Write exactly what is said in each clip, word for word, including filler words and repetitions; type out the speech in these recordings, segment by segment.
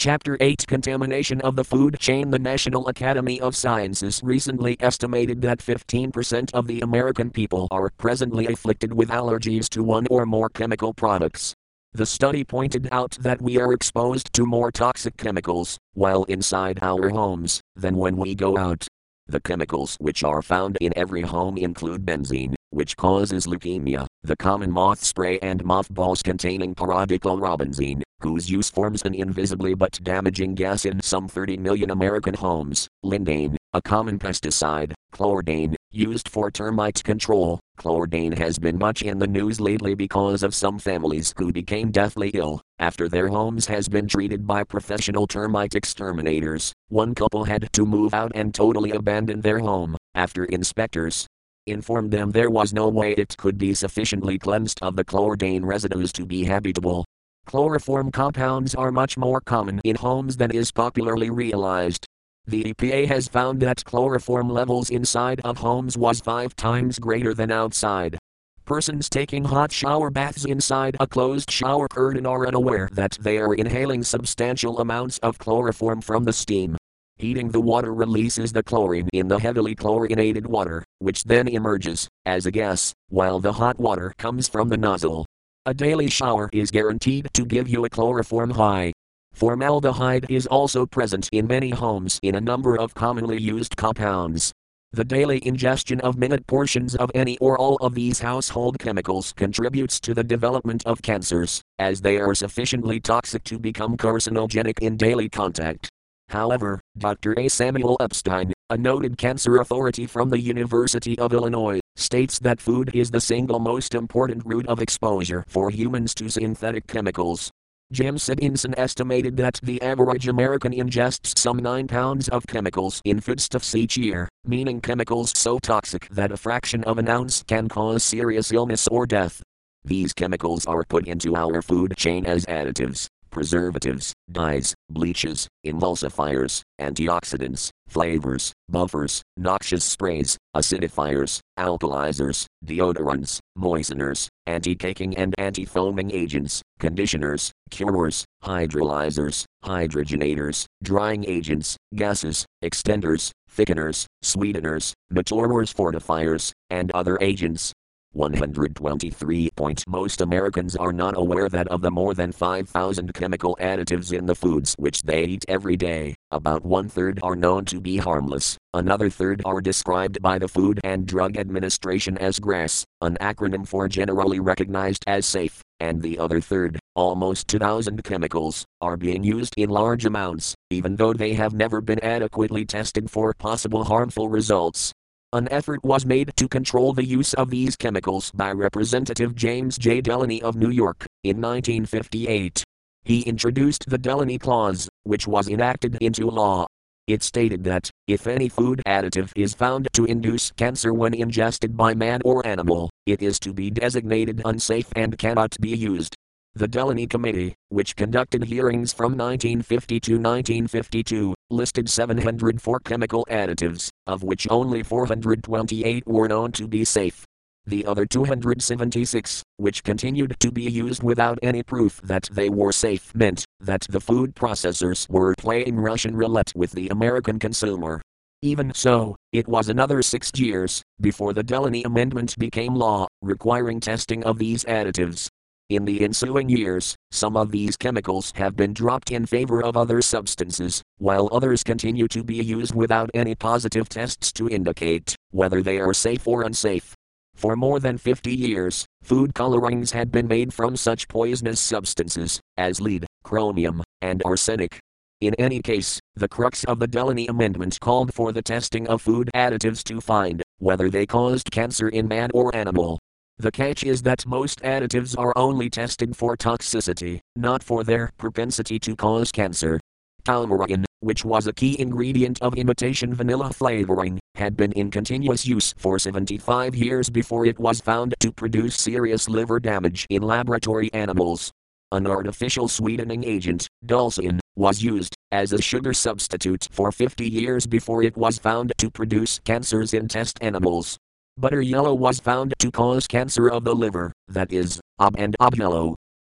Chapter eight Contamination of the Food Chain. The National Academy of Sciences recently estimated that fifteen percent of the American people are presently afflicted with allergies to one or more chemical products. The study pointed out that we are exposed to more toxic chemicals while inside our homes than when we go out. The chemicals which are found in every home include benzene, which causes leukemia, the common moth spray and mothballs containing pyridichlorobenzene, whose use forms an invisibly but damaging gas in some thirty million American homes, lindane, a common pesticide, chlordane, used for termite control. Chlordane has been much in the news lately because of some families who became deathly ill after their homes has been treated by professional termite exterminators. One couple had to move out and totally abandon their home after inspectors informed them there was no way it could be sufficiently cleansed of the chlordane residues to be habitable. Chloroform compounds are much more common in homes than is popularly realized. The E P A has found that chloroform levels inside of homes was five times greater than outside. Persons taking hot shower baths inside a closed shower curtain are unaware that they are inhaling substantial amounts of chloroform from the steam. Heating the water releases the chlorine in the heavily chlorinated water, which then emerges as a gas, while the hot water comes from the nozzle. A daily shower is guaranteed to give you a chloroform high. Formaldehyde is also present in many homes in a number of commonly used compounds. The daily ingestion of minute portions of any or all of these household chemicals contributes to the development of cancers, as they are sufficiently toxic to become carcinogenic in daily contact. However, Doctor A. Samuel Epstein, a noted cancer authority from the University of Illinois, states that food is the single most important route of exposure for humans to synthetic chemicals. Jim Sidinson estimated that the average American ingests some nine pounds of chemicals in foodstuffs each year, meaning chemicals so toxic that a fraction of an ounce can cause serious illness or death. These chemicals are put into our food chain as additives, preservatives, dyes, bleaches, emulsifiers, antioxidants, flavors, buffers, noxious sprays, acidifiers, alkalizers, deodorants, moisteners, anti-caking and anti-foaming agents, conditioners, curers, hydrolyzers, hydrogenators, drying agents, gases, extenders, thickeners, sweeteners, maturers, fortifiers, and other agents. one hundred twenty-three. Most Americans are not aware that of the more than five thousand chemical additives in the foods which they eat every day, about one-third are known to be harmless, another third are described by the Food and Drug Administration as GRAS, an acronym for Generally Recognized as Safe, and the other third, almost two thousand chemicals, are being used in large amounts, even though they have never been adequately tested for possible harmful results. An effort was made to control the use of these chemicals by Representative James J. Delaney of New York in nineteen fifty-eight. He introduced the Delaney Clause, which was enacted into law. It stated that, if any food additive is found to induce cancer when ingested by man or animal, it is to be designated unsafe and cannot be used. The Delaney Committee, which conducted hearings from nineteen fifty to nineteen fifty-two, listed seven hundred four chemical additives, of which only four hundred twenty-eight were known to be safe. The other two hundred seventy-six, which continued to be used without any proof that they were safe, meant that the food processors were playing Russian roulette with the American consumer. Even so, it was another six years before the Delaney Amendment became law, requiring testing of these additives. In the ensuing years, some of these chemicals have been dropped in favor of other substances, while others continue to be used without any positive tests to indicate whether they are safe or unsafe. For more than fifty years, food colorings had been made from such poisonous substances as lead, chromium, and arsenic. In any case, the crux of the Delaney Amendment called for the testing of food additives to find whether they caused cancer in man or animal. The catch is that most additives are only tested for toxicity, not for their propensity to cause cancer. Taumarin, which was a key ingredient of imitation vanilla flavoring, had been in continuous use for seventy-five years before it was found to produce serious liver damage in laboratory animals. An artificial sweetening agent, dulcin, was used as a sugar substitute for fifty years before it was found to produce cancers in test animals. Butter yellow was found to cause cancer of the liver, that is, ob and ob yellow.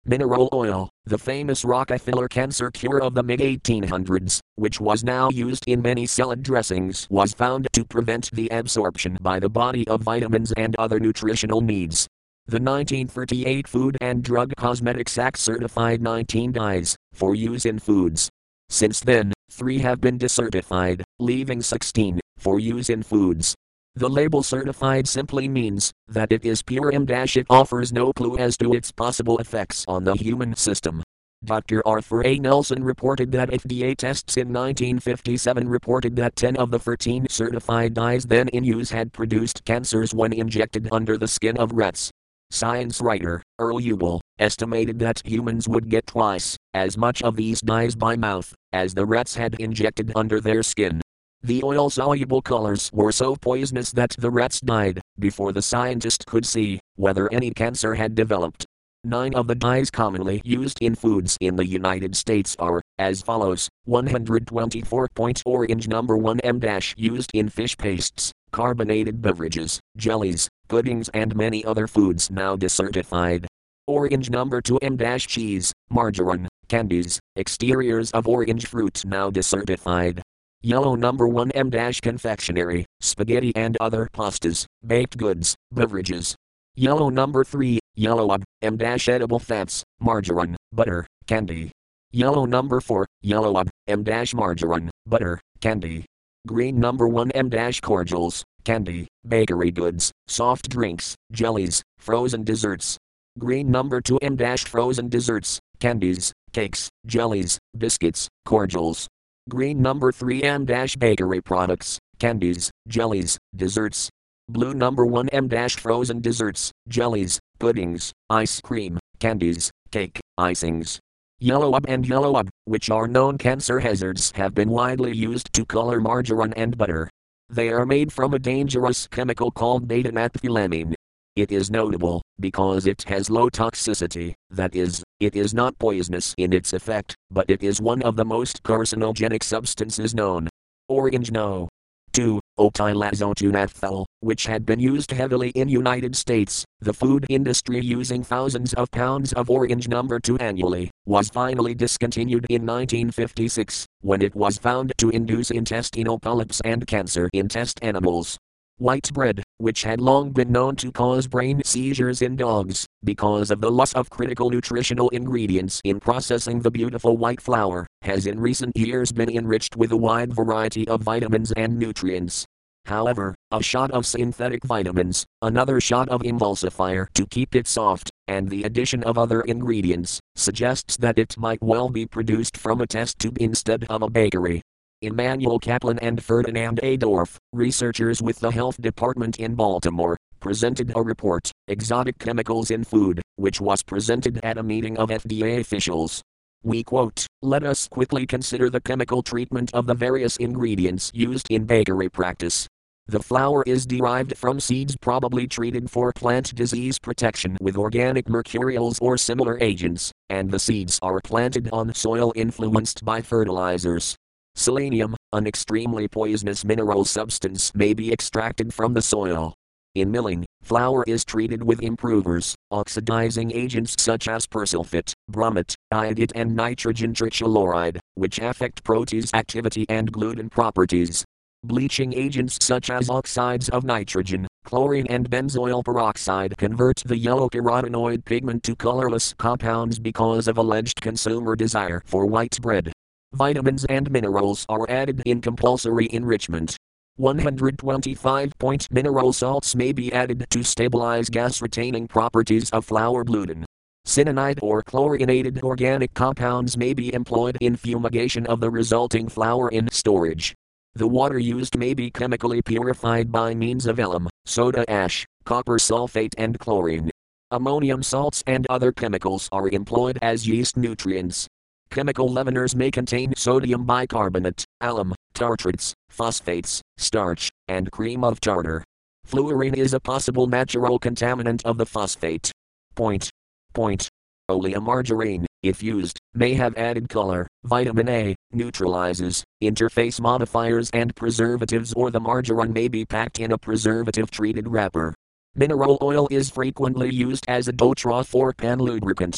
Mineral oil, the famous Rockefeller cancer cure of the mid eighteen hundreds, which was now used in many salad dressings, was found to prevent the absorption by the body of vitamins and other nutritional needs. The nineteen thirty-eight Food and Drug Cosmetics Act certified nineteen dyes for use in foods. Since then, three have been decertified, leaving sixteen for use in foods. The label certified simply means that it is pure and it offers no clue as to its possible effects on the human system. Doctor Arthur A. Nelson reported that F D A tests in nineteen fifty-seven reported that ten of the thirteen certified dyes then in use had produced cancers when injected under the skin of rats. Science writer Earl Ubel estimated that humans would get twice as much of these dyes by mouth as the rats had injected under their skin. The oil-soluble colors were so poisonous that the rats died before the scientist could see whether any cancer had developed. Nine of the dyes commonly used in foods in the United States are as follows: one hundred twenty-four point orange number one M- used in fish pastes, carbonated beverages, jellies, puddings and many other foods now decertified. Orange number two M- cheese, margarine, candies, exteriors of orange fruit now decertified. Yellow number one M- confectionery, spaghetti and other pastas, baked goods, beverages. Yellow number three, yellow M- edible fats, margarine, butter, candy. Yellow number four, yellow M- margarine, butter, candy. Green number one M- cordials, candy, bakery goods, soft drinks, jellies, frozen desserts. Green number two M- frozen desserts, candies, cakes, jellies, biscuits, cordials. Green number three M- bakery products, candies, jellies, desserts. Blue number one M- frozen desserts, jellies, puddings, ice cream, candies, cake, icings. Yellow up and yellow up, which are known cancer hazards, have been widely used to color margarine and butter. They are made from a dangerous chemical called beta-naphthylamine. It is notable because it has low toxicity, that is, it is not poisonous in its effect, but it is one of the most carcinogenic substances known. Orange no. two. Otylazotunaphthal, which had been used heavily in United States, the food industry using thousands of pounds of orange number two annually, was finally discontinued in nineteen fifty-six, when it was found to induce intestinal polyps and cancer in test animals. White bread, which had long been known to cause brain seizures in dogs, because of the loss of critical nutritional ingredients in processing the beautiful white flour, has in recent years been enriched with a wide variety of vitamins and nutrients. However, a shot of synthetic vitamins, another shot of emulsifier to keep it soft, and the addition of other ingredients, suggests that it might well be produced from a test tube instead of a bakery. Emmanuel Kaplan and Ferdinand A. Dorff, researchers with the Health Department in Baltimore, presented a report, Exotic Chemicals in Food, which was presented at a meeting of F D A officials. We quote, "Let us quickly consider the chemical treatment of the various ingredients used in bakery practice. The flour is derived from seeds probably treated for plant disease protection with organic mercurials or similar agents, and the seeds are planted on soil influenced by fertilizers. Selenium, an extremely poisonous mineral substance, may be extracted from the soil. In milling, flour is treated with improvers, oxidizing agents such as persulfate, bromate, iodide and nitrogen trichloride, which affect protease activity and gluten properties. Bleaching agents such as oxides of nitrogen, chlorine and benzoyl peroxide convert the yellow carotenoid pigment to colorless compounds because of alleged consumer desire for white bread. Vitamins and minerals are added in compulsory enrichment. one hundred twenty-five point mineral salts may be added to stabilize gas-retaining properties of flour gluten. Cyanide or chlorinated organic compounds may be employed in fumigation of the resulting flour in storage. The water used may be chemically purified by means of alum, soda ash, copper sulfate and chlorine. Ammonium salts and other chemicals are employed as yeast nutrients. Chemical leaveners may contain sodium bicarbonate, alum, tartrates, phosphates, starch, and cream of tartar. Fluorine is a possible natural contaminant of the phosphate. Point. Point. Oleomargarine, if used, may have added color. Vitamin A neutralizes interface modifiers and preservatives, or the margarine may be packed in a preservative-treated wrapper. Mineral oil is frequently used as a dough trough or pan lubricant.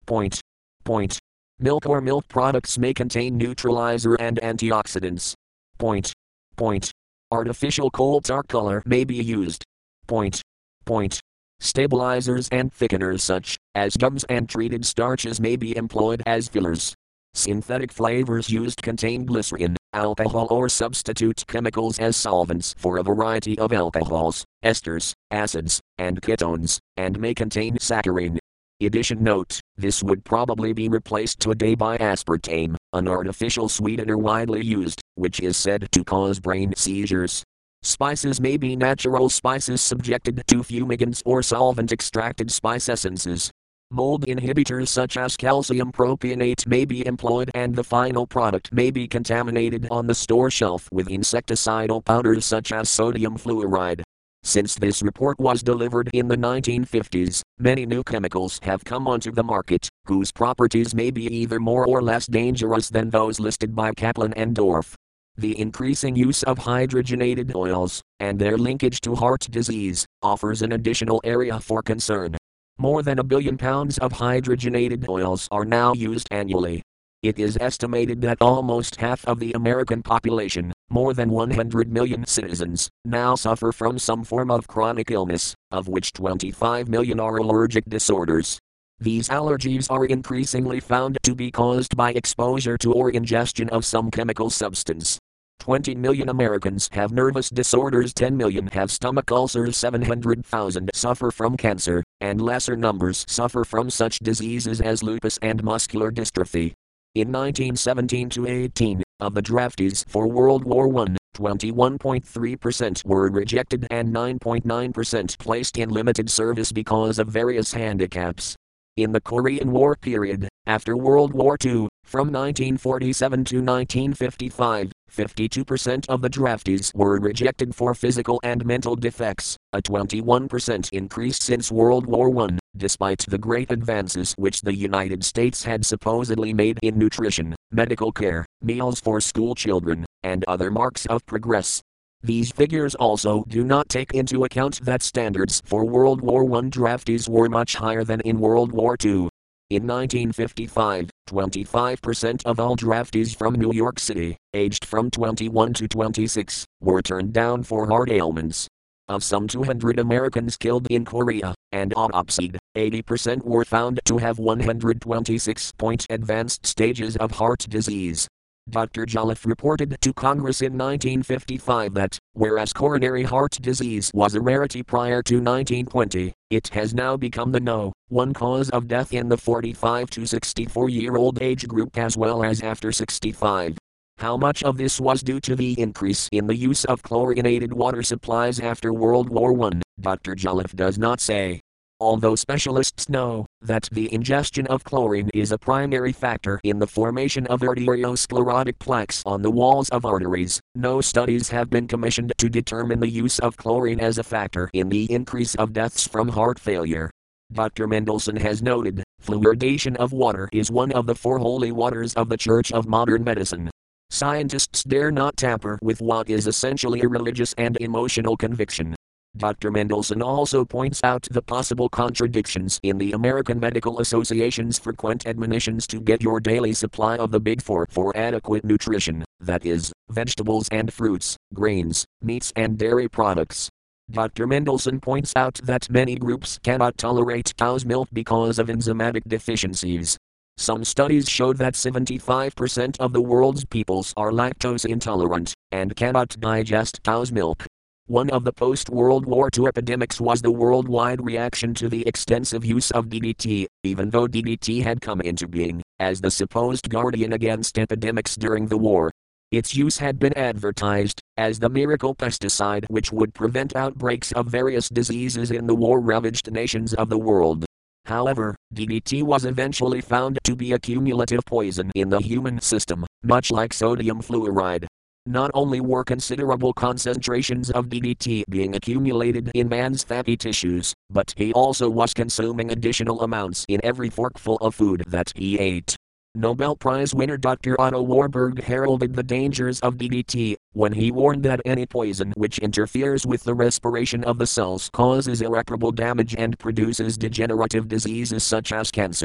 Point. Point. Milk or milk products may contain neutralizer and antioxidants. Point. Point. Artificial coal tar color may be used. Point. Point. Stabilizers and thickeners such as gums and treated starches may be employed as fillers. Synthetic flavors used contain glycerin, alcohol or substitute chemicals as solvents for a variety of alcohols, esters, acids, and ketones, and may contain saccharin. Edition note, this would probably be replaced today by aspartame, an artificial sweetener widely used, which is said to cause brain seizures. Spices may be natural spices subjected to fumigants or solvent-extracted spice essences. Mold inhibitors such as calcium propionate may be employed and the final product may be contaminated on the store shelf with insecticidal powders such as sodium fluoride. Since this report was delivered in the nineteen fifties, many new chemicals have come onto the market, whose properties may be either more or less dangerous than those listed by Kaplan and Dorff. The increasing use of hydrogenated oils, and their linkage to heart disease, offers an additional area for concern. More than a billion pounds of hydrogenated oils are now used annually. It is estimated that almost half of the American population, more than one hundred million citizens, now suffer from some form of chronic illness, of which twenty-five million are allergic disorders. These allergies are increasingly found to be caused by exposure to or ingestion of some chemical substance. twenty million Americans have nervous disorders, ten million have stomach ulcers, seven hundred thousand suffer from cancer, and lesser numbers suffer from such diseases as lupus and muscular dystrophy. In nineteen seventeen to eighteen, of the draftees for World War One, twenty-one point three percent were rejected and nine point nine percent placed in limited service because of various handicaps. In the Korean War period, after World War Two, from nineteen forty-seven to nineteen fifty-five, fifty-two percent of the draftees were rejected for physical and mental defects, a twenty-one percent increase since World War One, despite the great advances which the United States had supposedly made in nutrition, medical care, meals for school children, and other marks of progress. These figures also do not take into account that standards for World War One draftees were much higher than in World War Two. In nineteen fifty-five, twenty-five percent of all draftees from New York City, aged from twenty-one to twenty-six, were turned down for heart ailments. Of some two hundred Americans killed in Korea and autopsied, eighty percent were found to have one hundred twenty-six point advanced stages of heart disease. Doctor Jolliffe reported to Congress in nineteen fifty-five that, whereas coronary heart disease was a rarity prior to nineteen twenty, it has now become the no. one cause of death in the forty-five to sixty-four year old age group as well as after sixty-five. How much of this was due to the increase in the use of chlorinated water supplies after World War One, Doctor Jolliffe does not say. Although specialists know that the ingestion of chlorine is a primary factor in the formation of arteriosclerotic plaques on the walls of arteries, no studies have been commissioned to determine the use of chlorine as a factor in the increase of deaths from heart failure. Doctor Mendelsohn has noted, fluoridation of water is one of the four holy waters of the Church of Modern Medicine. Scientists dare not tamper with what is essentially a religious and emotional conviction. Doctor Mendelsohn also points out the possible contradictions in the American Medical Association's frequent admonitions to get your daily supply of the Big Four for adequate nutrition, that is, vegetables and fruits, grains, meats and dairy products. Doctor Mendelsohn points out that many groups cannot tolerate cow's milk because of enzymatic deficiencies. Some studies showed that seventy-five percent of the world's peoples are lactose intolerant and cannot digest cow's milk. One of the post-World War Two epidemics was the worldwide reaction to the extensive use of D D T, even though D D T had come into being as the supposed guardian against epidemics during the war. Its use had been advertised as the miracle pesticide which would prevent outbreaks of various diseases in the war-ravaged nations of the world. However, D D T was eventually found to be a cumulative poison in the human system, much like sodium fluoride. Not only were considerable concentrations of D D T being accumulated in man's fatty tissues, but he also was consuming additional amounts in every forkful of food that he ate. Nobel Prize winner Doctor Otto Warburg heralded the dangers of D D T when he warned that any poison which interferes with the respiration of the cells causes irreparable damage and produces degenerative diseases such as cancer.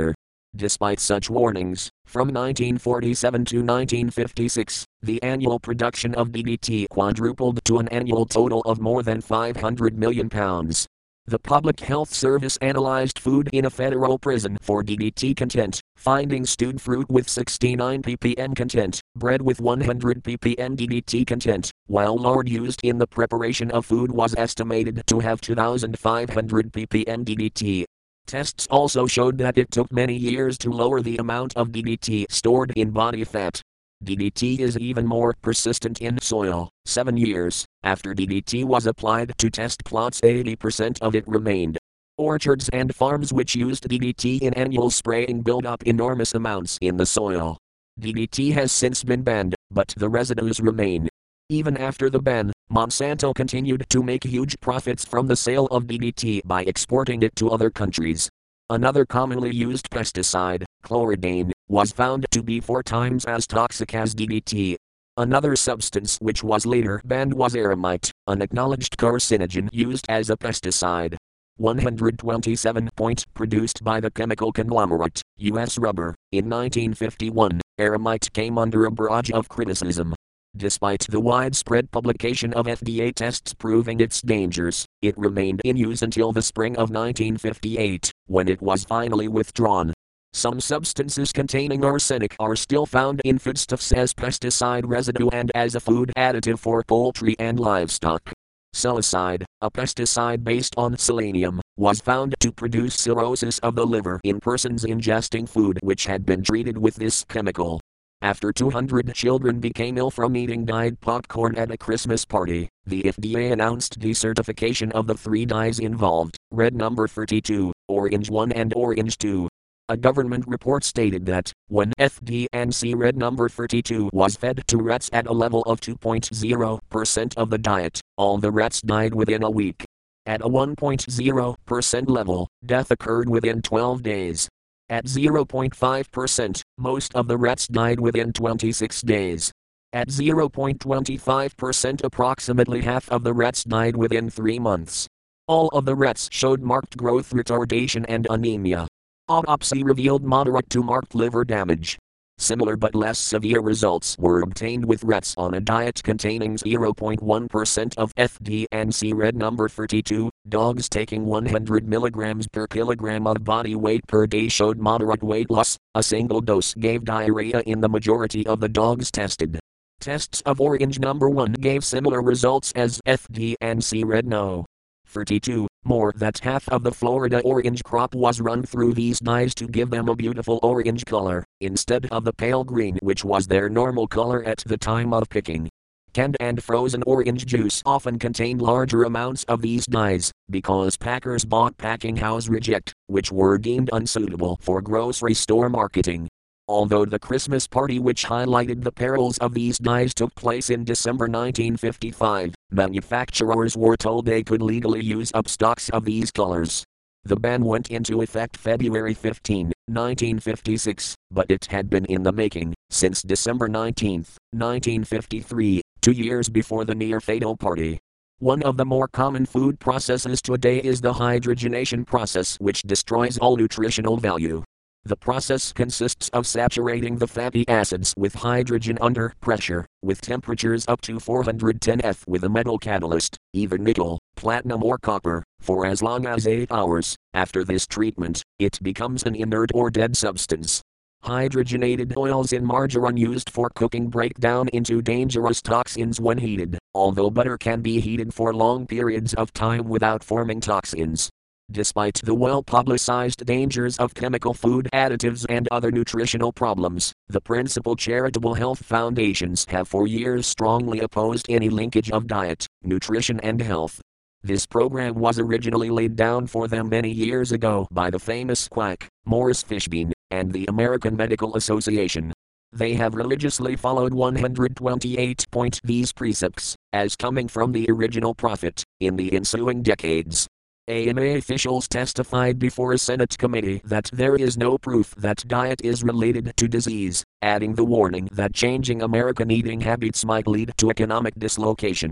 Despite such warnings, from nineteen forty-seven to nineteen fifty-six, the annual production of D D T quadrupled to an annual total of more than five hundred million pounds. The Public Health Service analyzed food in a federal prison for D D T content, finding stewed fruit with sixty-nine ppm content, bread with one hundred ppm D D T content, while lard used in the preparation of food was estimated to have two thousand five hundred ppm D D T. Tests also showed that it took many years to lower the amount of D D T stored in body fat. D D T is even more persistent in soil. Seven years after D D T was applied to test plots, eighty percent of it remained. Orchards and farms which used D D T in annual spraying build up enormous amounts in the soil. D D T has since been banned, but the residues remain. Even after the ban, Monsanto continued to make huge profits from the sale of D D T by exporting it to other countries. Another commonly used pesticide, chlordane, was found to be four times as toxic as D D T. Another substance which was later banned was aramite, an acknowledged carcinogen used as a pesticide. one hundred twenty-seven point produced by the chemical conglomerate, U S Rubber, in nineteen fifty-one, aramite came under a barrage of criticism. Despite the widespread publication of F D A tests proving its dangers, it remained in use until the spring of nineteen fifty-eight, when it was finally withdrawn. Some substances containing arsenic are still found in foodstuffs as pesticide residue and as a food additive for poultry and livestock. Salicide, a pesticide based on selenium, was found to produce cirrhosis of the liver in persons ingesting food which had been treated with this chemical. After two hundred children became ill from eating dyed popcorn at a Christmas party, the F D A announced decertification of the three dyes involved, red number thirty-two, orange one and orange two. A government report stated that, when F D and C red number thirty-two was fed to rats at a level of two point zero percent of the diet, all the rats died within a week. At a one point zero percent level, death occurred within twelve days. At zero point five percent, most of the rats died within twenty-six days. At zero point two five percent, approximately half of the rats died within three months. All of the rats showed marked growth retardation and anemia. Autopsy revealed moderate to marked liver damage. Similar but less severe results were obtained with rats on a diet containing zero point one percent of F D and C red number thirty-two. Dogs taking one hundred milligrams per kilogram of body weight per day showed moderate weight loss. A single dose gave diarrhea in the majority of the dogs tested. Tests of orange number one gave similar results as F D and C red no. thirty-two. More than half of the Florida orange crop was run through these dyes to give them a beautiful orange color, instead of the pale green which was their normal color at the time of picking. Canned and frozen orange juice often contained larger amounts of these dyes, because packers bought packing house reject, which were deemed unsuitable for grocery store marketing. Although the Christmas party which highlighted the perils of these dyes took place in December nineteen fifty-five, manufacturers were told they could legally use up stocks of these colors. The ban went into effect February fifteenth, nineteen fifty-six, but it had been in the making since December nineteenth, nineteen fifty-three, two years before the near-fatal party. One of the more common food processes today is the hydrogenation process, which destroys all nutritional value. The process consists of saturating the fatty acids with hydrogen under pressure, with temperatures up to four hundred ten F with a metal catalyst, either nickel, platinum or copper, for as long as eight hours. After this treatment, it becomes an inert or dead substance. Hydrogenated oils in margarine used for cooking break down into dangerous toxins when heated, although butter can be heated for long periods of time without forming toxins. Despite the well-publicized dangers of chemical food additives and other nutritional problems, the principal charitable health foundations have for years strongly opposed any linkage of diet, nutrition and health. This program was originally laid down for them many years ago by the famous quack, Morris Fishbein, and the American Medical Association. They have religiously followed one hundred twenty-eight point these precepts, as coming from the original prophet, in the ensuing decades. A M A officials testified before a Senate committee that there is no proof that diet is related to disease, adding the warning that changing American eating habits might lead to economic dislocation.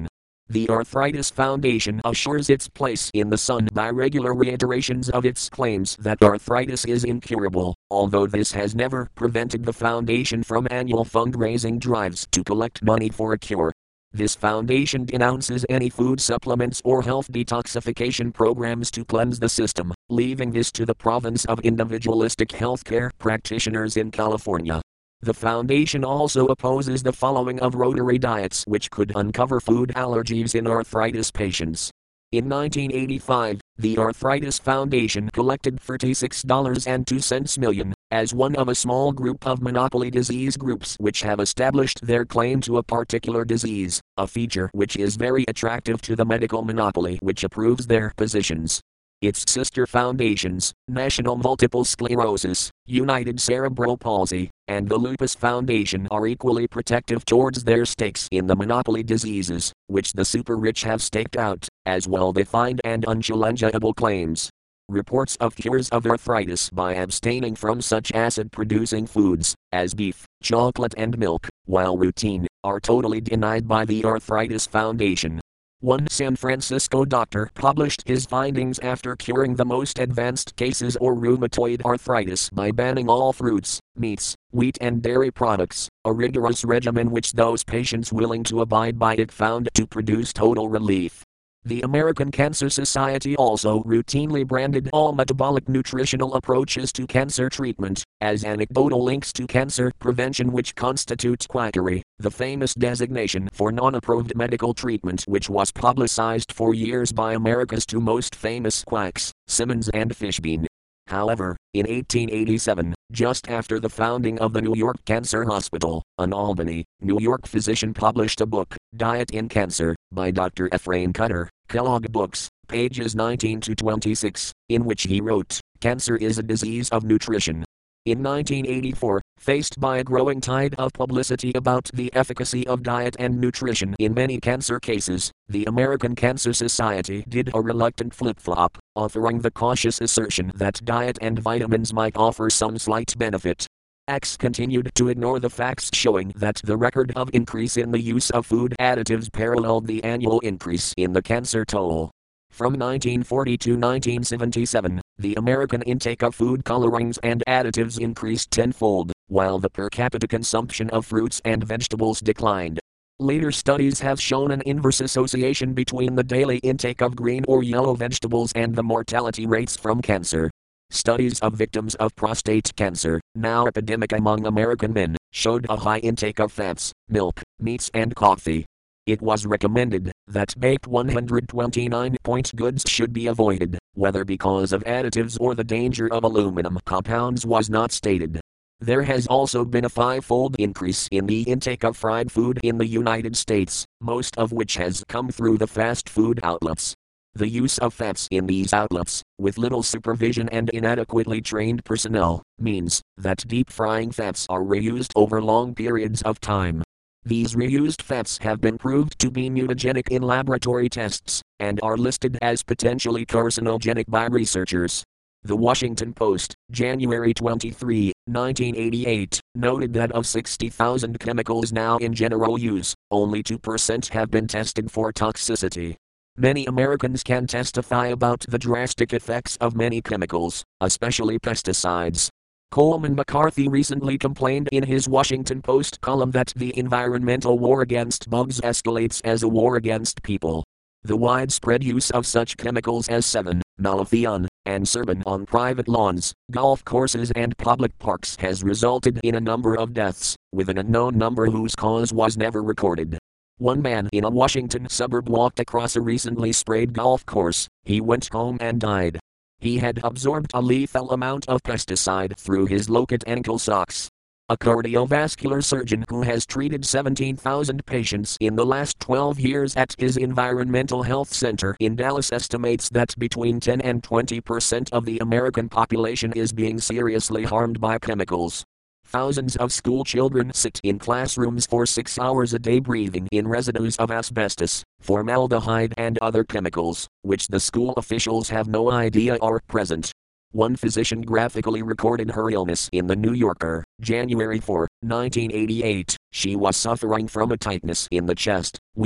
The Arthritis Foundation assures its place in the sun by regular reiterations of its claims that arthritis is incurable, although this has never prevented the foundation from annual fundraising drives to collect money for a cure. This foundation denounces any food supplements or health detoxification programs to cleanse the system, leaving this to the province of individualistic healthcare practitioners in California. The foundation also opposes the following of Rotary diets which could uncover food allergies in arthritis patients. In nineteen eighty-five, the Arthritis Foundation collected thirty-six dollars and two cents million, as one of a small group of monopoly disease groups which have established their claim to a particular disease, a feature which is very attractive to the medical monopoly which approves their positions. Its sister foundations, National Multiple Sclerosis, United Cerebral Palsy, and the Lupus Foundation are equally protective towards their stakes in the monopoly diseases, which the super-rich have staked out, as well-defined and unchallengeable claims. Reports of cures of arthritis by abstaining from such acid-producing foods, as beef, chocolate and milk, while routine, are totally denied by the Arthritis Foundation. One San Francisco doctor published his findings after curing the most advanced cases or rheumatoid arthritis by banning all fruits, meats, wheat and dairy products, a rigorous regimen which those patients willing to abide by it found to produce total relief. The American Cancer Society also routinely branded all metabolic nutritional approaches to cancer treatment as anecdotal links to cancer prevention which constitutes quackery, the famous designation for non-approved medical treatment which was publicized for years by America's two most famous quacks, Simmons and Fishbein. However, in eighteen eighty-seven, just after the founding of the New York Cancer Hospital, an Albany, New York physician published a book, Diet in Cancer, by Doctor Ephraim Cutter, Kellogg Books, pages nineteen to twenty-six, in which he wrote, "Cancer is a disease of nutrition." In nineteen eighty-four, faced by a growing tide of publicity about the efficacy of diet and nutrition in many cancer cases, the American Cancer Society did a reluctant flip-flop, offering the cautious assertion that diet and vitamins might offer some slight benefit. X continued to ignore the facts showing that the record of increase in the use of food additives paralleled the annual increase in the cancer toll. From nineteen forty to nineteen seventy-seven, the American intake of food colorings and additives increased tenfold, while the per capita consumption of fruits and vegetables declined. Later studies have shown an inverse association between the daily intake of green or yellow vegetables and the mortality rates from cancer. Studies of victims of prostate cancer, now epidemic among American men, showed a high intake of fats, milk, meats and coffee. It was recommended that baked one hundred twenty-nine point goods should be avoided, whether because of additives or the danger of aluminum compounds was not stated. There has also been a five-fold increase in the intake of fried food in the United States, most of which has come through the fast food outlets. The use of fats in these outlets, with little supervision and inadequately trained personnel, means that deep frying fats are reused over long periods of time. These reused fats have been proved to be mutagenic in laboratory tests, and are listed as potentially carcinogenic by researchers. The Washington Post, January twenty-third, nineteen eighty-eight, noted that of sixty thousand chemicals now in general use, only two percent have been tested for toxicity. Many Americans can testify about the drastic effects of many chemicals, especially pesticides. Coleman McCarthy recently complained in his Washington Post column that the environmental war against bugs escalates as a war against people. The widespread use of such chemicals as seven, malathion, and Serban on private lawns, golf courses and public parks has resulted in a number of deaths, with an unknown number whose cause was never recorded. One man in a Washington suburb walked across a recently sprayed golf course. He went home and died. He had absorbed a lethal amount of pesticide through his Locate ankle socks. A cardiovascular surgeon who has treated seventeen thousand patients in the last twelve years at his environmental health center in Dallas estimates that between ten and twenty percent of the American population is being seriously harmed by chemicals. Thousands of school children sit in classrooms for six hours a day breathing in residues of asbestos, formaldehyde and other chemicals, which the school officials have no idea are present. One physician graphically recorded her illness in the New Yorker, January fourth, nineteen eighty-eight. She was suffering from a tightness in the chest, wheezing,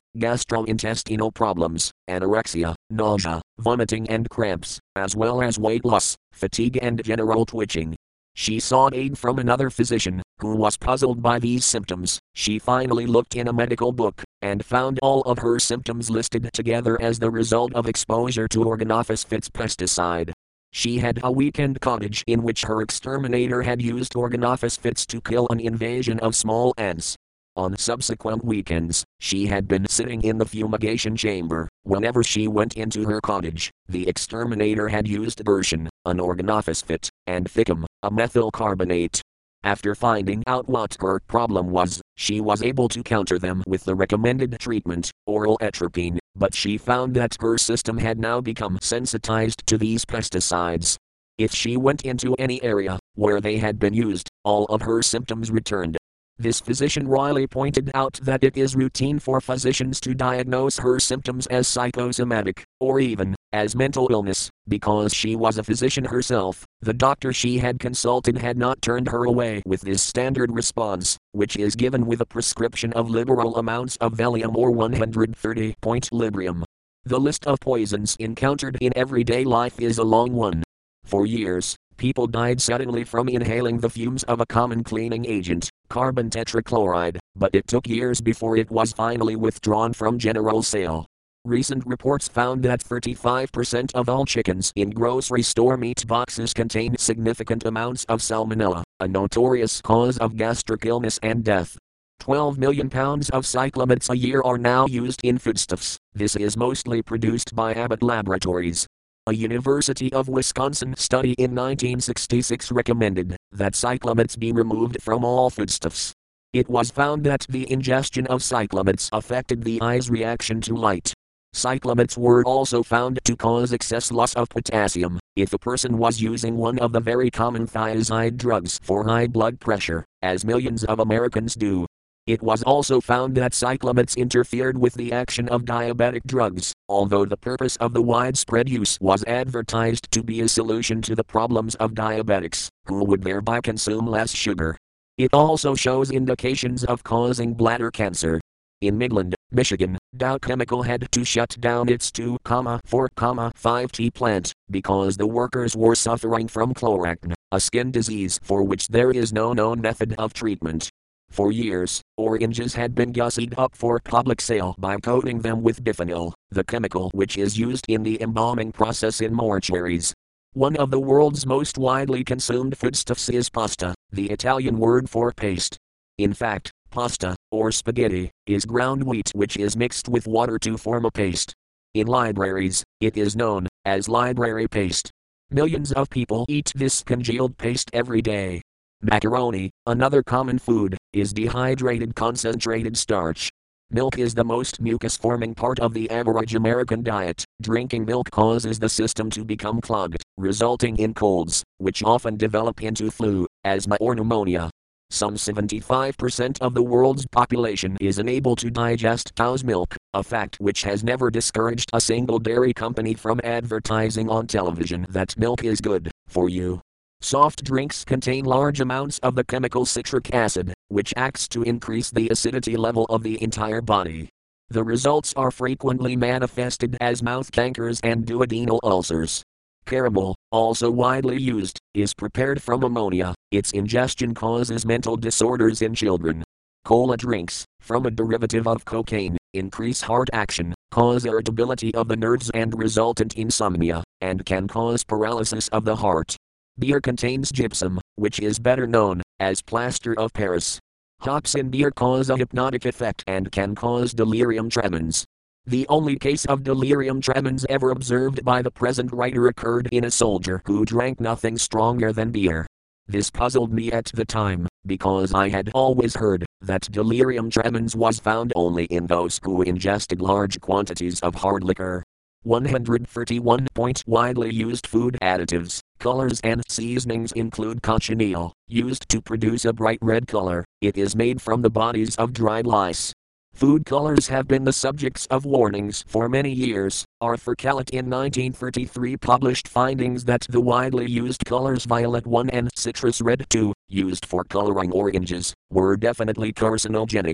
gastrointestinal problems, anorexia, nausea, vomiting and cramps, as well as weight loss, fatigue and general twitching. She sought aid from another physician, who was puzzled by these symptoms. She finally looked in a medical book, and found all of her symptoms listed together as the result of exposure to Organophosphate pesticide. She had a weekend cottage in which her exterminator had used organophosphates to kill an invasion of small ants. On subsequent weekends, she had been sitting in the fumigation chamber. Whenever she went into her cottage, the exterminator had used bershon, an organophosphate, and thicum, a methyl carbonate. After finding out what her problem was, she was able to counter them with the recommended treatment, oral atropine, but she found that her system had now become sensitized to these pesticides. If she went into any area where they had been used, all of her symptoms returned. This physician Riley pointed out that it is routine for physicians to diagnose her symptoms as psychosomatic, or even as mental illness. Because she was a physician herself, the doctor she had consulted had not turned her away with this standard response, which is given with a prescription of liberal amounts of Valium or one hundred thirty point Librium. The list of poisons encountered in everyday life is a long one. For years, people died suddenly from inhaling the fumes of a common cleaning agent, carbon tetrachloride, but it took years before it was finally withdrawn from general sale. Recent reports found that thirty-five percent of all chickens in grocery store meat boxes contain significant amounts of salmonella, a notorious cause of gastric illness and death. twelve million pounds of cyclamates a year are now used in foodstuffs. This is mostly produced by Abbott Laboratories. A University of Wisconsin study in nineteen sixty-six recommended that cyclamates be removed from all foodstuffs. It was found that the ingestion of cyclamates affected the eye's reaction to light. Cyclamates were also found to cause excess loss of potassium if a person was using one of the very common thiazide drugs for high blood pressure, as millions of Americans do. It was also found that cyclamates interfered with the action of diabetic drugs, although the purpose of the widespread use was advertised to be a solution to the problems of diabetics, who would thereby consume less sugar. It also shows indications of causing bladder cancer. In Midland, Michigan, Dow Chemical had to shut down its two four five T plant because the workers were suffering from chloracne, a skin disease for which there is no known method of treatment. For years, oranges had been gussied up for public sale by coating them with biphenols, the chemical which is used in the embalming process in mortuaries. One of the world's most widely consumed foodstuffs is pasta, the Italian word for paste. In fact, pasta, or spaghetti, is ground wheat which is mixed with water to form a paste. In libraries, it is known as library paste. Millions of people eat this congealed paste every day. Macaroni, another common food, is dehydrated concentrated starch. Milk is the most mucus-forming part of the average American diet. Drinking milk causes the system to become clogged, resulting in colds, which often develop into flu, asthma or pneumonia. Some seventy-five percent of the world's population is unable to digest cow's milk, a fact which has never discouraged a single dairy company from advertising on television that milk is good for you. Soft drinks contain large amounts of the chemical citric acid, which acts to increase the acidity level of the entire body. The results are frequently manifested as mouth cankers and duodenal ulcers. Caramel, also widely used, is prepared from ammonia. Its ingestion causes mental disorders in children. Cola drinks, from a derivative of cocaine, increase heart action, cause irritability of the nerves and resultant insomnia, and can cause paralysis of the heart. Beer contains gypsum, which is better known as plaster of Paris. Hops in beer cause a hypnotic effect and can cause delirium tremens. The only case of delirium tremens ever observed by the present writer occurred in a soldier who drank nothing stronger than beer. This puzzled me at the time, because I had always heard that delirium tremens was found only in those who ingested large quantities of hard liquor. one hundred thirty-one point Widely used food additives, colors and seasonings include cochineal, used to produce a bright red color. It is made from the bodies of dried lice. Food colors have been the subjects of warnings for many years. Arthur Kellett in nineteen thirty-three published findings that the widely used colors violet one and citrus red two, used for coloring oranges, were definitely carcinogenic.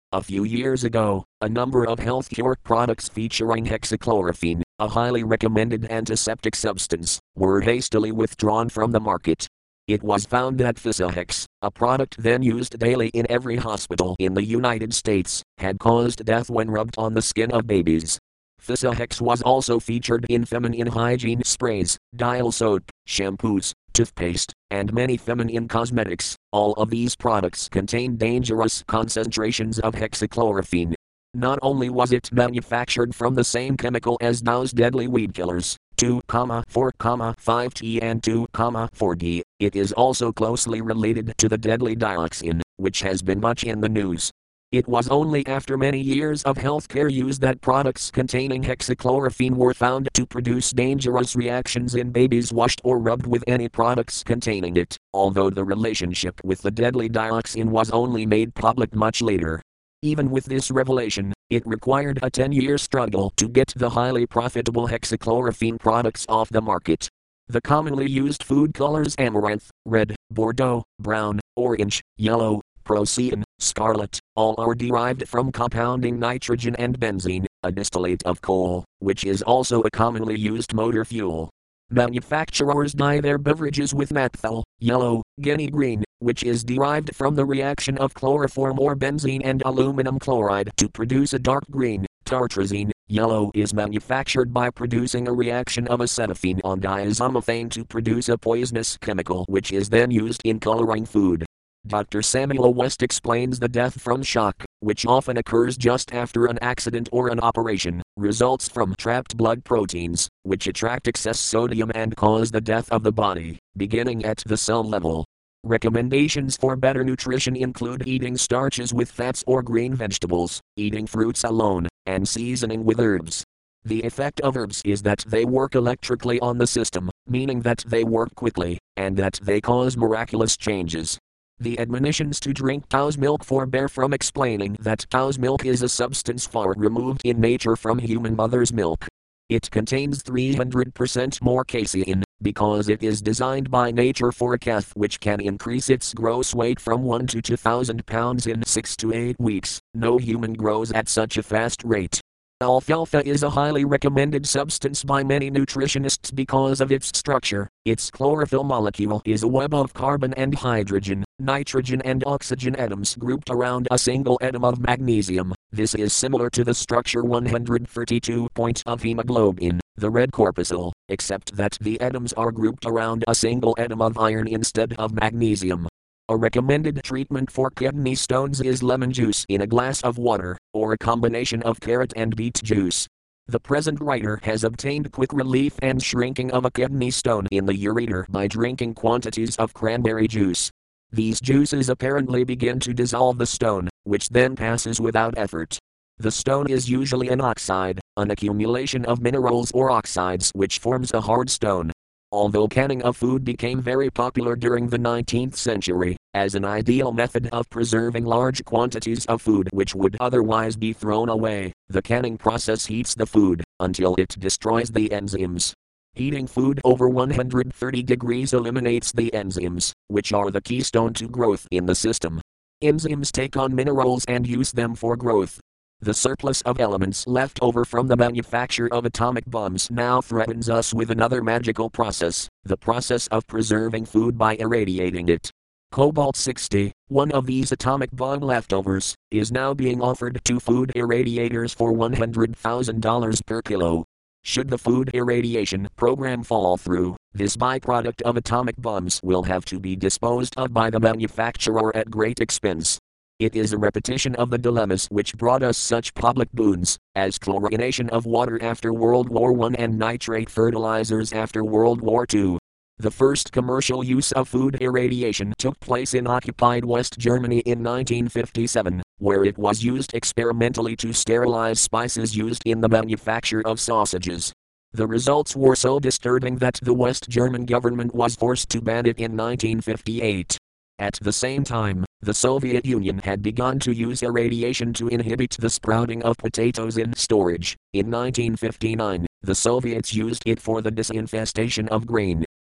A few years ago, a number of healthcare products featuring hexachlorophene, a highly recommended antiseptic substance, were hastily withdrawn from the market. It was found that Fisahex, a product then used daily in every hospital in the United States, had caused death when rubbed on the skin of babies. Fisahex was also featured in feminine hygiene sprays, dial soap, shampoos, toothpaste, and many feminine cosmetics. All of these products contain dangerous concentrations of hexachlorophene. Not only was it manufactured from the same chemical as Dow's deadly weed killers, two four five T and two four D, it is also closely related to the deadly dioxin, which has been much in the news. It was only after many years of healthcare use that products containing hexachlorophene were found to produce dangerous reactions in babies washed or rubbed with any products containing it, although the relationship with the deadly dioxin was only made public much later. Even with this revelation, it required a ten-year struggle to get the highly profitable hexachlorophene products off the market. The commonly used food colors amaranth, red, Bordeaux, brown, orange, yellow, procyan, scarlet, all are derived from compounding nitrogen and benzene, a distillate of coal, which is also a commonly used motor fuel. Manufacturers dye their beverages with naphtha, yellow, guinea green, which is derived from the reaction of chloroform or benzene and aluminum chloride to produce a dark green. Tartrazine, yellow, is manufactured by producing a reaction of acetophenone on diazomophane to produce a poisonous chemical which is then used in coloring food. Doctor Samuel West explains the death from shock, which often occurs just after an accident or an operation, results from trapped blood proteins, which attract excess sodium and cause the death of the body, beginning at the cell level. Recommendations for better nutrition include eating starches with fats or green vegetables, eating fruits alone, and seasoning with herbs. The effect of herbs is that they work electrically on the system, meaning that they work quickly, and that they cause miraculous changes. The admonitions to drink cow's milk forbear from explaining that cow's milk is a substance far removed in nature from human mother's milk. It contains three hundred percent more casein, because it is designed by nature for a calf which can increase its gross weight from one to two thousand pounds in six to eight weeks. No human grows at such a fast rate. Alfalfa is a highly recommended substance by many nutritionists because of its structure. Its chlorophyll molecule is a web of carbon and hydrogen, nitrogen and oxygen atoms grouped around a single atom of magnesium. This is similar to the structure one hundred thirty-two point of hemoglobin, the red corpuscle, except that the atoms are grouped around a single atom of iron instead of magnesium. A recommended treatment for kidney stones is lemon juice in a glass of water, or a combination of carrot and beet juice. The present writer has obtained quick relief and shrinking of a kidney stone in the ureter by drinking quantities of cranberry juice. These juices apparently begin to dissolve the stone, which then passes without effort. The stone is usually an oxide, an accumulation of minerals or oxides which forms a hard stone. Although canning of food became very popular during the nineteenth century, as an ideal method of preserving large quantities of food which would otherwise be thrown away, the canning process heats the food until it destroys the enzymes. Heating food over one hundred thirty degrees eliminates the enzymes, which are the keystone to growth in the system. Enzymes take on minerals and use them for growth. The surplus of elements left over from the manufacture of atomic bombs now threatens us with another magical process, the process of preserving food by irradiating it. Cobalt sixty, one of these atomic bomb leftovers, is now being offered to food irradiators for one hundred thousand dollars per kilo. Should the food irradiation program fall through, this byproduct of atomic bombs will have to be disposed of by the manufacturer at great expense. It is a repetition of the dilemmas which brought us such public boons, as chlorination of water after World War One and nitrate fertilizers after World War Two. The first commercial use of food irradiation took place in occupied West Germany in nineteen fifty-seven, where it was used experimentally to sterilize spices used in the manufacture of sausages. The results were so disturbing that the West German government was forced to ban it in nineteen fifty-eight. At the same time, the Soviet Union had begun to use irradiation to inhibit the sprouting of potatoes in storage. In nineteen fifty-nine, the Soviets used it for the disinfestation of grain.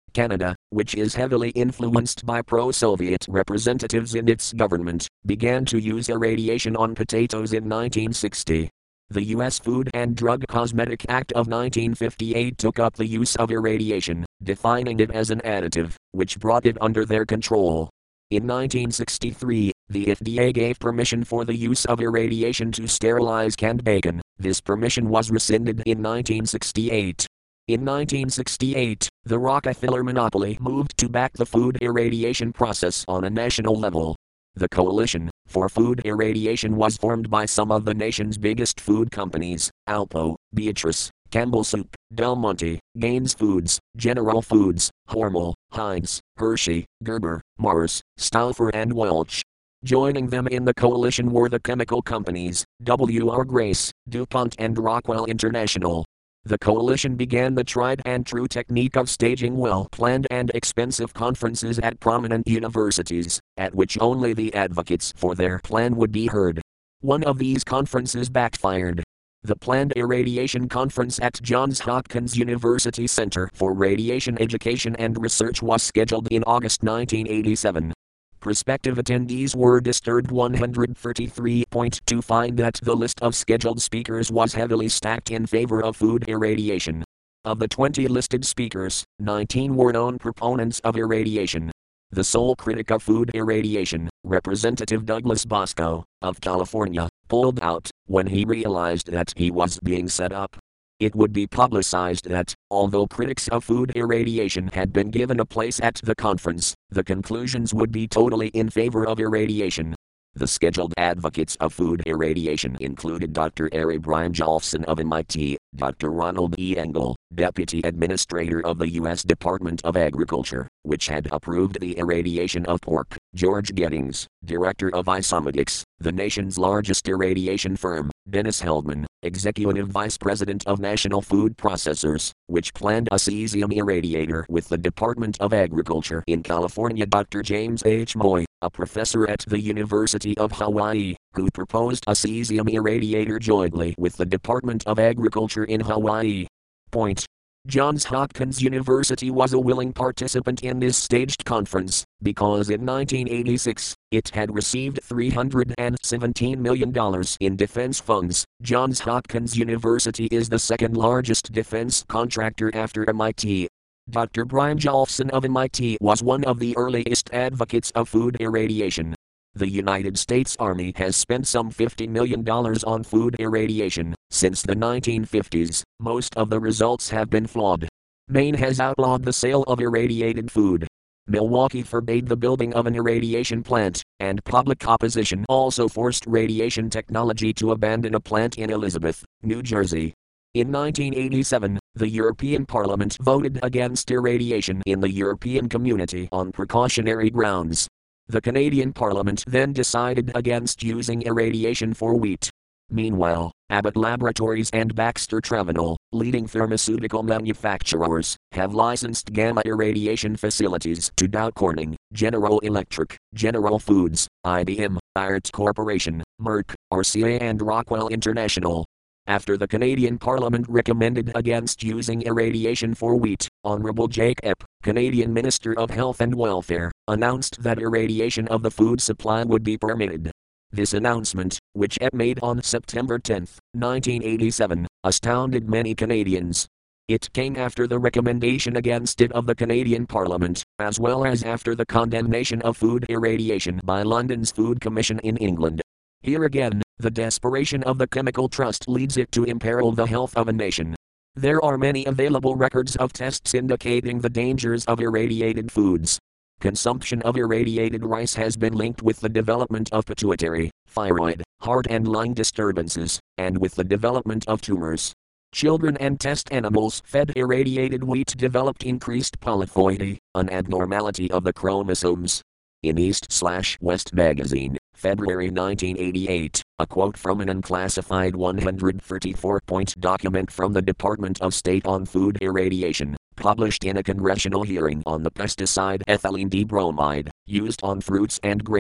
Canada, which is heavily influenced by pro-Soviet representatives in its government, began to use irradiation on potatoes in nineteen sixty. The U S Food and Drug Cosmetic Act of nineteen fifty-eight took up the use of irradiation, defining it as an additive, which brought it under their control. In nineteen sixty-three, the F D A gave permission for the use of irradiation to sterilize canned bacon. This permission was rescinded in nineteen sixty-eight. In nineteen sixty-eight, the Rockefeller monopoly moved to back the food irradiation process on a national level. The Coalition for Food Irradiation was formed by some of the nation's biggest food companies: Alpo, Beatrice, Campbell Soup, Del Monte, Gaines Foods, General Foods, Hormel, Heinz, Hershey, Gerber, Mars, Stauffer and Welch. Joining them in the coalition were the chemical companies W R Grace, DuPont and Rockwell International. The coalition began the tried and true technique of staging well-planned and expensive conferences at prominent universities, at which only the advocates for their plan would be heard. One of these conferences backfired. The planned irradiation conference at Johns Hopkins University Center for Radiation Education and Research was scheduled in August nineteen eighty-seven. Prospective attendees were disturbed one hundred thirty-three to find that the list of scheduled speakers was heavily stacked in favor of food irradiation. Of the twenty listed speakers, nineteen were known proponents of irradiation. The sole critic of food irradiation, Representative Douglas Bosco, of California, pulled out when he realized that he was being set up. It would be publicized that, although critics of food irradiation had been given a place at the conference, the conclusions would be totally in favor of irradiation. The scheduled advocates of food irradiation included Doctor Ari Brymjolfsson of M I T, Doctor Ronald E. Engel, Deputy Administrator of the U S Department of Agriculture, which had approved the irradiation of pork, George Gettings, Director of Isomedics, the nation's largest irradiation firm, Dennis Heldman, Executive Vice President of National Food Processors, which planned a cesium irradiator with the Department of Agriculture in California, Doctor James H. Moy, a professor at the University of Hawaii, who proposed a cesium irradiator jointly with the Department of Agriculture in Hawaii. Point. Johns Hopkins University was a willing participant in this staged conference, because in nineteen eighty-six, it had received three hundred seventeen million dollars in defense funds. Johns Hopkins University is the second largest defense contractor after M I T. Doctor Brymjolfsson of M I T was one of the earliest advocates of food irradiation. The United States Army has spent some fifty million dollars on food irradiation since the nineteen fifties. Most of the results have been flawed. Maine has outlawed the sale of irradiated food. Milwaukee forbade the building of an irradiation plant, and public opposition also forced radiation technology to abandon a plant in Elizabeth, New Jersey. In nineteen eighty-seven, the European Parliament voted against irradiation in the European Community on precautionary grounds. The Canadian Parliament then decided against using irradiation for wheat. Meanwhile, Abbott Laboratories and Baxter Travanol, leading pharmaceutical manufacturers, have licensed gamma irradiation facilities to Dow Corning, General Electric, General Foods, I B M, Aert Corporation, Merck, R C A and Rockwell International. After the Canadian Parliament recommended against using irradiation for wheat, Honorable Jake Epp, Canadian Minister of Health and Welfare, announced that irradiation of the food supply would be permitted. This announcement, which Epp made on September tenth, nineteen eighty-seven, astounded many Canadians. It came after the recommendation against it of the Canadian Parliament, as well as after the condemnation of food irradiation by London's Food Commission in England. Here again, the desperation of the chemical trust leads it to imperil the health of a nation. There are many available records of tests indicating the dangers of irradiated foods. Consumption of irradiated rice has been linked with the development of pituitary, thyroid, heart and lung disturbances, and with the development of tumors. Children and test animals fed irradiated wheat developed increased polyploidy, an abnormality of the chromosomes. In East/West magazine, February nineteen eighty-eight, a quote from an unclassified one hundred thirty-four point document from the Department of State on Food Irradiation, published in a congressional hearing on the pesticide ethylene dibromide, used on fruits and grains,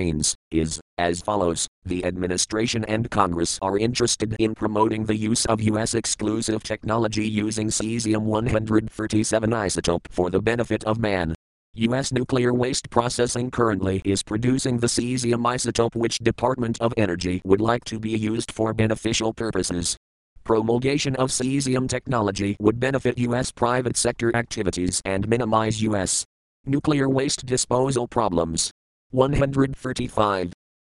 is as follows. The administration and Congress are interested in promoting the use of U S exclusive technology using cesium one thirty-seven isotope for the benefit of man. U S nuclear waste processing currently is producing the cesium isotope which Department of Energy would like to be used for beneficial purposes. Promulgation of cesium technology would benefit U S private sector activities and minimize U S nuclear waste disposal problems. one thirty-five.